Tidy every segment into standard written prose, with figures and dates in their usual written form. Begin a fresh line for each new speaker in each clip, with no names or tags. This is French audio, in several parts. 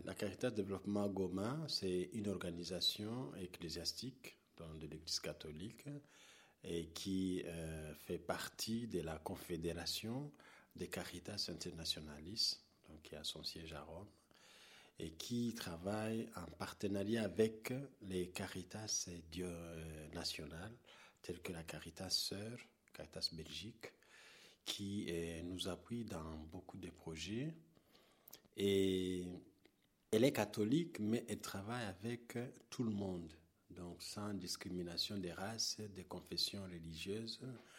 La Caritas Développement Goma, c'est une organisation ecclésiastique de l'Église catholique et qui fait partie de la Confédération des Caritas Internationalis, donc qui a son siège à Rome, et qui travaille en partenariat avec les Caritas nationales, telles que la Caritas Sœur, Caritas Belgique, qui nous appuie dans beaucoup de projets. Et elle est catholique, mais elle travaille avec tout le monde, donc sans discrimination des races, des confessions religieuses,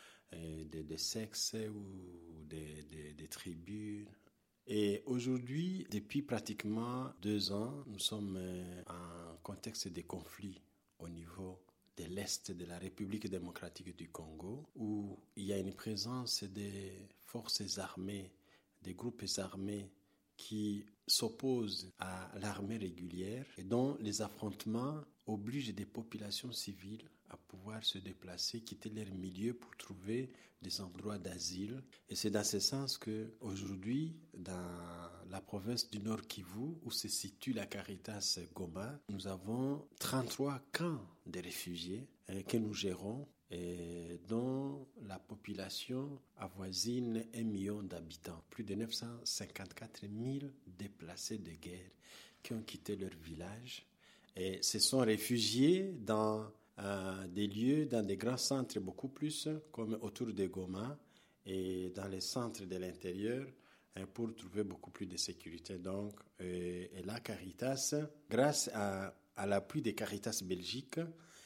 des sexes ou des tribus. Et aujourd'hui, depuis pratiquement 2 ans, nous sommes en contexte de conflits au niveau de l'Est de la République démocratique du Congo, où il y a une présence des forces armées, des groupes armés qui s'opposent à l'armée régulière et dont les affrontements obligent des populations civiles à pouvoir se déplacer, quitter leur milieu pour trouver des endroits d'asile. Et c'est dans ce sens qu'aujourd'hui, dans la province du Nord Kivu, où se situe la Caritas Goma, nous avons 33 camps de réfugiés que nous gérons et dont la population avoisine 1 million d'habitants. Plus de 954 000 déplacés de guerre qui ont quitté leur village et se sont réfugiés dans des lieux, dans des grands centres beaucoup plus, comme autour de Goma et dans les centres de l'intérieur, pour trouver beaucoup plus de sécurité. Donc, et la Caritas, grâce à l'appui des Caritas Belgique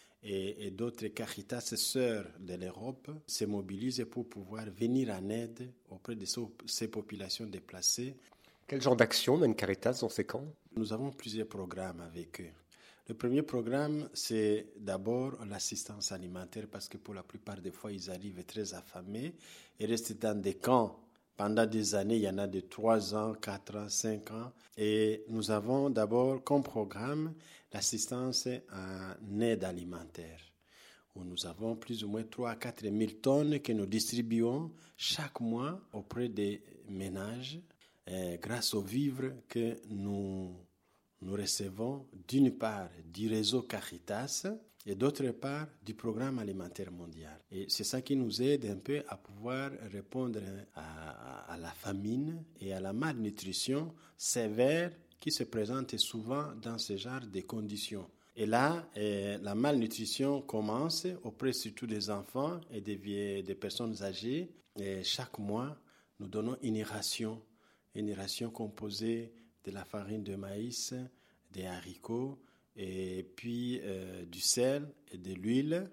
et d'autres Caritas sœurs de l'Europe, se mobilise pour pouvoir venir en aide auprès de ces populations déplacées.
Quel genre d'action mène Caritas dans ces camps ?
Nous avons plusieurs programmes avec eux. Le premier programme, c'est d'abord l'assistance alimentaire parce que pour la plupart des fois, ils arrivent très affamés et restent dans des camps pendant des années. Il y en a de 3 ans, 4 ans, 5 ans. Et nous avons d'abord comme programme l'assistance en aide alimentaire, où nous avons plus ou moins 3 à 4 000 tonnes que nous distribuons chaque mois auprès des ménages grâce aux vivres que nous recevons d'une part du réseau Caritas et d'autre part du programme alimentaire mondial. Et c'est ça qui nous aide un peu à pouvoir répondre à la famine et à la malnutrition sévère qui se présente souvent dans ce genre de conditions. Et là, la malnutrition commence auprès surtout des enfants et des personnes âgées. Et chaque mois, nous donnons une ration composée de la farine de maïs, des haricots, et puis du sel et de l'huile.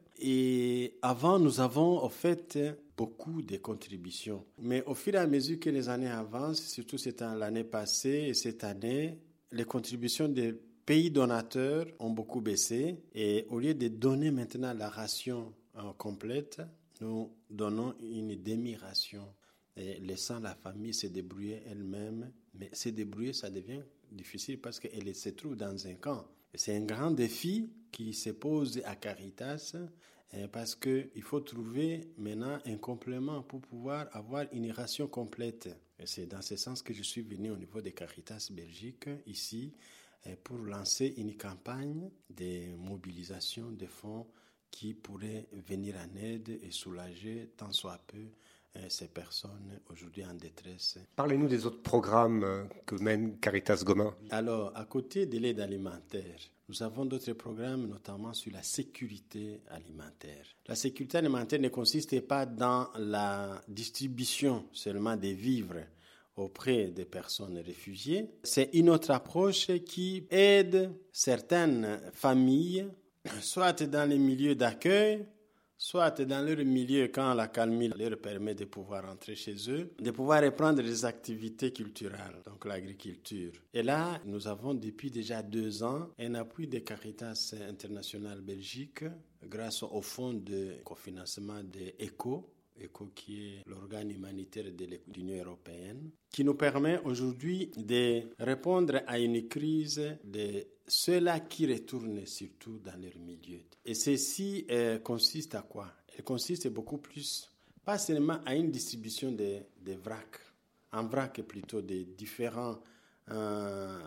Et avant, nous avons en fait beaucoup de contributions. Mais au fur et à mesure que les années avancent, surtout c'était l'année passée et cette année, les contributions des pays donateurs ont beaucoup baissé. Et au lieu de donner maintenant la ration complète, nous donnons une demi-ration, et laissant la famille se débrouiller elle-même. Mais se débrouiller, ça devient difficile parce qu'elle se trouve dans un camp. Et c'est un grand défi qui se pose à Caritas parce qu'il faut trouver maintenant un complément pour pouvoir avoir une ration complète. Et c'est dans ce sens que je suis venu au niveau de Caritas Belgique, ici, pour lancer une campagne de mobilisation de fonds qui pourraient venir en aide et soulager tant soit peu ces personnes aujourd'hui en détresse.
Parlez-nous des autres programmes que mène Caritas Goma.
Alors, à côté de l'aide alimentaire, nous avons d'autres programmes, notamment sur la sécurité alimentaire. La sécurité alimentaire ne consiste pas dans la distribution seulement des vivres auprès des personnes réfugiées. C'est une autre approche qui aide certaines familles, soit dans les milieux d'accueil, soit dans leur milieu quand la calmie leur permet de pouvoir rentrer chez eux, de pouvoir reprendre des activités culturelles, donc l'agriculture. Et là, nous avons depuis déjà 2 ans un appui de Caritas International Belgique grâce au fonds de cofinancement de ECHO, qui est l'organe humanitaire de l'Union européenne, qui nous permet aujourd'hui de répondre à une crise de ceux-là qui retournent surtout dans leur milieu. Et ceci consiste à quoi? Elle consiste beaucoup plus, pas seulement à une distribution de vrac, en vrac plutôt des différents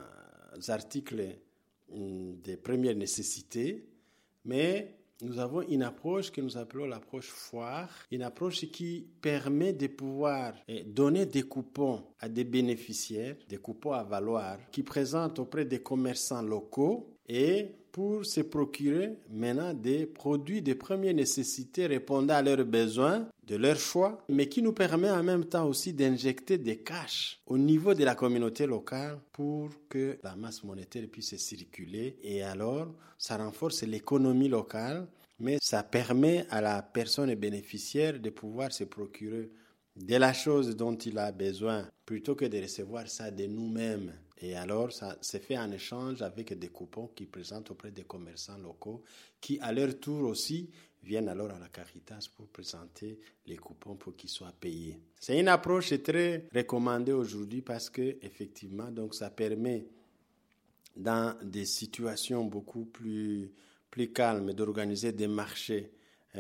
articles de première nécessité, mais nous avons une approche que nous appelons l'approche foire, une approche qui permet de pouvoir donner des coupons à des bénéficiaires, des coupons à valoir, qui présentent auprès des commerçants locaux et pour se procurer maintenant des produits de première nécessité répondant à leurs besoins, de leur choix, mais qui nous permet en même temps aussi d'injecter des cash au niveau de la communauté locale pour que la masse monétaire puisse circuler. Et alors, ça renforce l'économie locale, mais ça permet à la personne bénéficiaire de pouvoir se procurer de la chose dont il a besoin plutôt que de recevoir ça de nous-mêmes. Et alors, ça se fait en échange avec des coupons qui présentent auprès des commerçants locaux qui, à leur tour aussi, viennent alors à la Caritas pour présenter les coupons pour qu'ils soient payés. C'est une approche très recommandée aujourd'hui parce que, effectivement, donc ça permet, dans des situations beaucoup plus calmes, d'organiser des marchés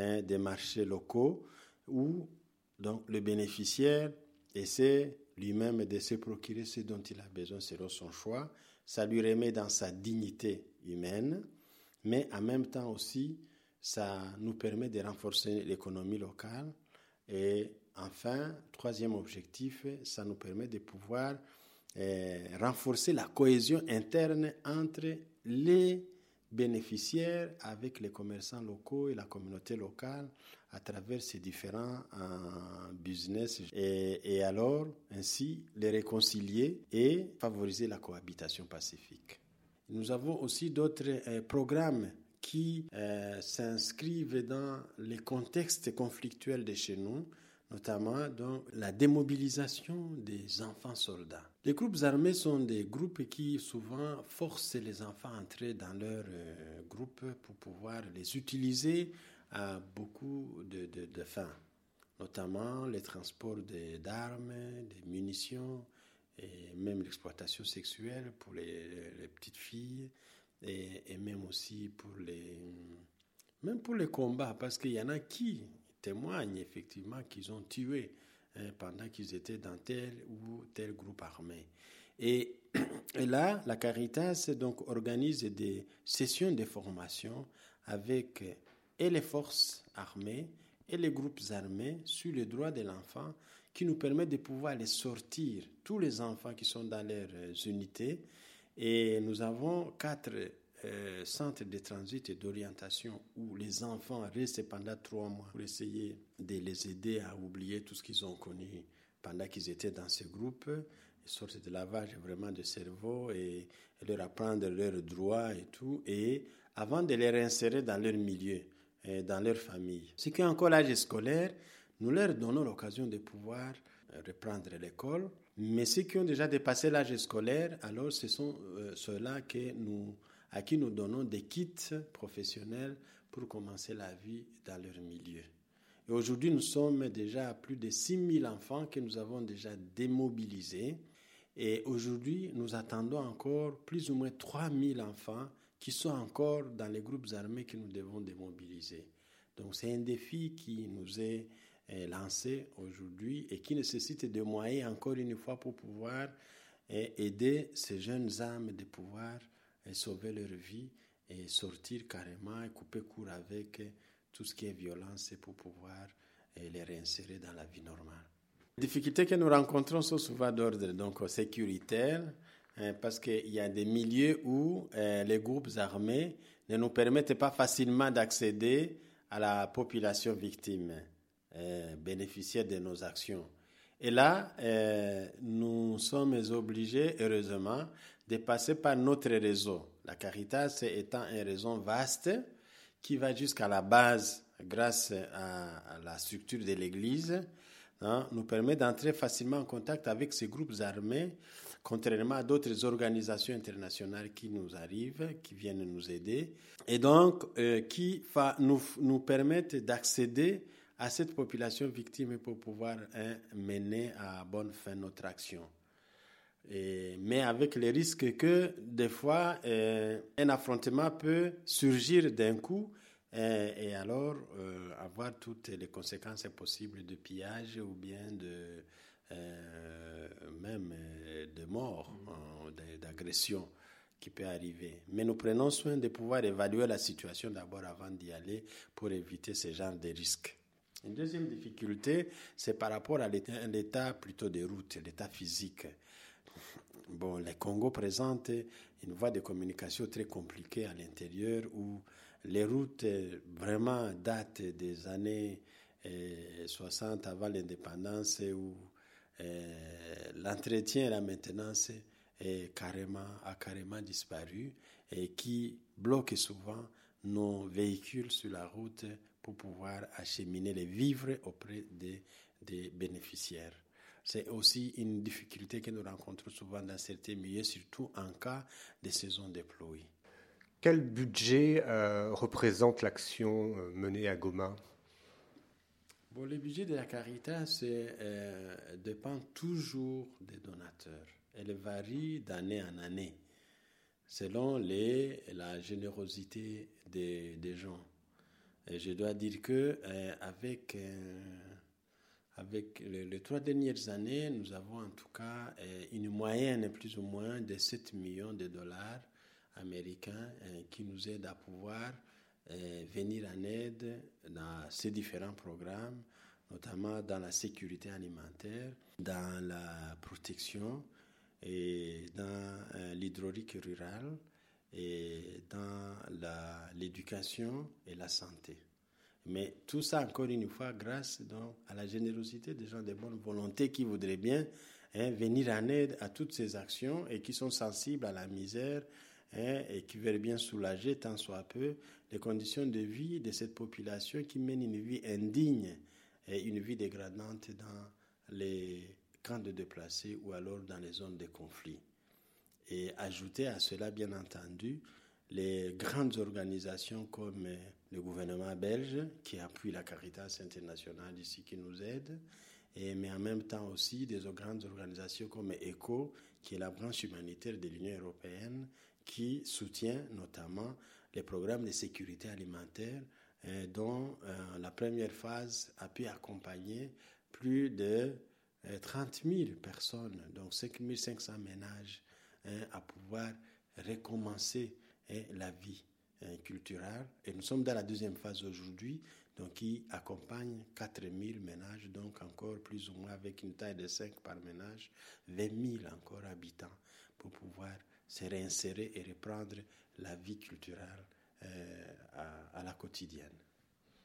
locaux où donc le bénéficiaire essaie lui-même de se procurer ce dont il a besoin selon son choix. Ça lui remet dans sa dignité humaine, mais en même temps aussi, ça nous permet de renforcer l'économie locale. Et enfin, troisième objectif, ça nous permet de pouvoir renforcer la cohésion interne entre les bénéficiaires avec les commerçants locaux et la communauté locale à travers ces différents business et alors ainsi les réconcilier et favoriser la cohabitation pacifique. Nous avons aussi d'autres programmes qui s'inscrivent dans les contextes conflictuels de chez nous, notamment dans la démobilisation des enfants soldats. Les groupes armés sont des groupes qui souvent forcent les enfants à entrer dans leur groupe pour pouvoir les utiliser à beaucoup de fins, notamment les transports d'armes, des munitions et même l'exploitation sexuelle pour les petites filles et même aussi pour les combats, parce qu'il y en a qui témoignent effectivement qu'ils ont tué pendant qu'ils étaient dans tel ou tel groupe armé. Et là, la Caritas donc organise des sessions de formation avec et les forces armées et les groupes armés sur les droits de l'enfant qui nous permet de pouvoir les sortir, tous les enfants qui sont dans leurs unités. Et nous avons 4 centres de transit et d'orientation où les enfants restent pendant 3 mois pour essayer de les aider à oublier tout ce qu'ils ont connu pendant qu'ils étaient dans ce groupe, une sorte de lavage vraiment de cerveau et leur apprendre leurs droits et tout, et avant de les réinsérer dans leur milieu, dans leur famille. Ceux qui ont encore l'âge scolaire, nous leur donnons l'occasion de pouvoir reprendre l'école, mais ceux qui ont déjà dépassé l'âge scolaire, alors ce sont ceux-là à qui nous donnons des kits professionnels pour commencer la vie dans leur milieu. Et aujourd'hui, nous sommes déjà à plus de 6 000 enfants que nous avons déjà démobilisés. Et aujourd'hui, nous attendons encore plus ou moins 3 000 enfants qui sont encore dans les groupes armés que nous devons démobiliser. Donc c'est un défi qui nous est lancé aujourd'hui et qui nécessite des moyens encore une fois pour pouvoir aider ces jeunes âmes de pouvoir sauver leur vie et sortir carrément et couper court avec tout ce qui est violence pour pouvoir les réinsérer dans la vie normale. Les difficultés que nous rencontrons sont souvent d'ordre donc sécuritaire, parce qu'il y a des milieux où les groupes armés ne nous permettent pas facilement d'accéder à la population victime, bénéficiaire de nos actions. Et là, nous sommes obligés, heureusement, de passer par notre réseau. La Caritas étant un réseau vaste qui va jusqu'à la base grâce à la structure de l'Église, nous permet d'entrer facilement en contact avec ces groupes armés, contrairement à d'autres organisations internationales qui nous arrivent, qui viennent nous aider, et donc qui nous permettent d'accéder à cette population victime pour pouvoir mener à bonne fin notre action. Mais avec le risque que des fois un affrontement peut surgir d'un coup et alors avoir toutes les conséquences possibles de pillage ou bien même de mort, d'agression. qui peut arriver. Mais nous prenons soin de pouvoir évaluer la situation d'abord avant d'y aller pour éviter ce genre de risques. Une deuxième difficulté, c'est par rapport à l'état plutôt des routes, l'état physique. Bon, le Congo présente une voie de communication très compliquée à l'intérieur où les routes vraiment datent des années 60 avant l'indépendance où l'entretien et la maintenance a carrément disparu et qui bloque souvent nos véhicules sur la route pour pouvoir acheminer les vivres auprès des bénéficiaires. C'est aussi une difficulté que nous rencontrons souvent dans certains milieux, surtout en cas de saison de pluie.
Quel budget représente l'action menée à Goma ?
Bon, le budget de la Caritas dépend toujours des donateurs. Elle varie d'année en année selon la générosité des gens. Et je dois dire que avec les 3 dernières années, nous avons en tout cas une moyenne plus ou moins de 7 millions de dollars américains qui nous aident à pouvoir venir en aide dans ces différents programmes, notamment dans la sécurité alimentaire, dans la protection et dans l'hydraulique rurale et dans l'éducation et la santé. Mais tout ça, encore une fois, grâce donc, à la générosité des gens de bonne volonté qui voudraient bien venir en aide à toutes ces actions et qui sont sensibles à la misère et qui veulent bien soulager tant soit peu les conditions de vie de cette population qui mène une vie indigne et une vie dégradante dans les camps de déplacés ou alors dans les zones de conflit. Et ajouter à cela, bien entendu, les grandes organisations comme le gouvernement belge qui appuie la Caritas internationale ici, qui nous aide, mais en même temps aussi des grandes organisations comme ECHO, qui est la branche humanitaire de l'Union européenne, qui soutient notamment les programmes de sécurité alimentaire dont la première phase a pu accompagner plus de 30 000 personnes, donc 5 500 ménages, à pouvoir recommencer la vie culturelle. Et nous sommes dans la deuxième phase aujourd'hui, donc qui accompagne 4 000 ménages, donc encore plus ou moins avec une taille de 5 par ménage, 20 000 encore habitants, pour pouvoir se réinsérer et reprendre la vie culturelle à la quotidienne.